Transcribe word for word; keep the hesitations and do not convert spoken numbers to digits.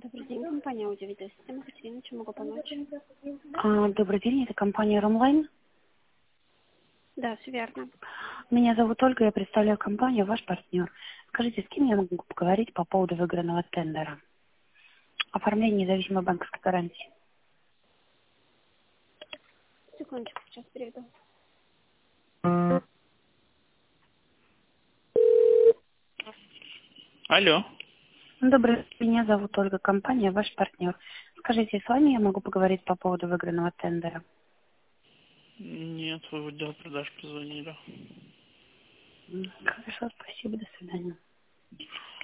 Добрый день, компания Аудиовидеосистема. Екатерина, чем могу помочь? А, добрый день, это компания Ромлайн. Да, все верно. Меня зовут Ольга, я представляю компанию, ваш партнер. Скажите, с кем я могу поговорить по поводу выигранного тендера? Оформление независимой банковской гарантии. Секундочку, сейчас перейду. Алло. Добрый день, меня зовут Ольга, компания, ваш партнер. Скажите, с вами я могу поговорить по поводу выигранного тендера? Нет, вы в отдел продаж позвонили. М, Хорошо, спасибо, до свидания.